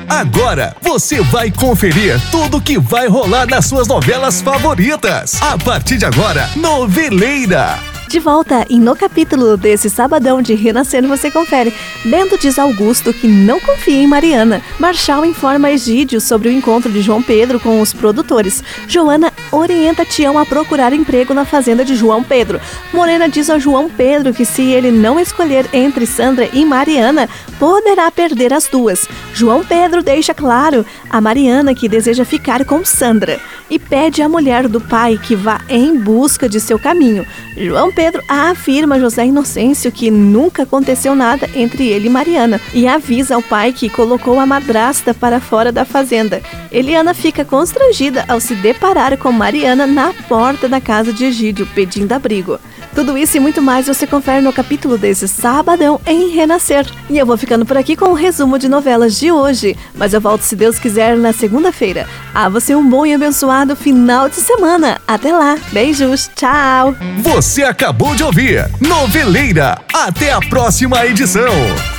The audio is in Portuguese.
Agora você vai conferir tudo que vai rolar nas suas novelas favoritas. A partir de agora, Noveleira. De volta e no capítulo desse sabadão de Renascer você confere. Bento diz a Augusto que não confia em Mariana. Marchal informa Egídio sobre o encontro de João Pedro com os produtores. Joana orienta Tião a procurar emprego na fazenda de João Pedro. Morena diz a João Pedro que se ele não escolher entre Sandra e Mariana, poderá perder as duas. João Pedro deixa claro a Mariana que deseja ficar com Sandra e pede à mulher do pai que vá em busca de seu caminho. João Pedro afirma a José Inocêncio que nunca aconteceu nada entre ele e Mariana e avisa ao pai que colocou a madrasta para fora da fazenda. Eliana fica constrangida ao se deparar com Mariana na porta da casa de Egídio, pedindo abrigo. Tudo isso e muito mais você confere no capítulo desse sabadão em Renascer. E eu vou ficando por aqui com o resumo de novelas de hoje, mas eu volto se Deus quiser na segunda-feira. Você um bom e abençoado final de semana. Até lá, beijos, tchau! Você acabou de ouvir Noveleira. Até a próxima edição.